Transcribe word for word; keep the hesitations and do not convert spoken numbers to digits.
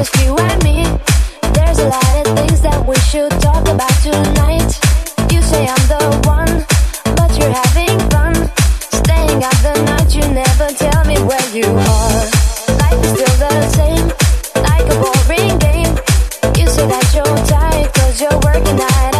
just you and me. There's a lot of things that we should talk about tonight. You say I'm the one, but you're having fun. Staying out the night, you never tell me where you are. Life is still the same, like a boring game. You say that you're tired cause you're working night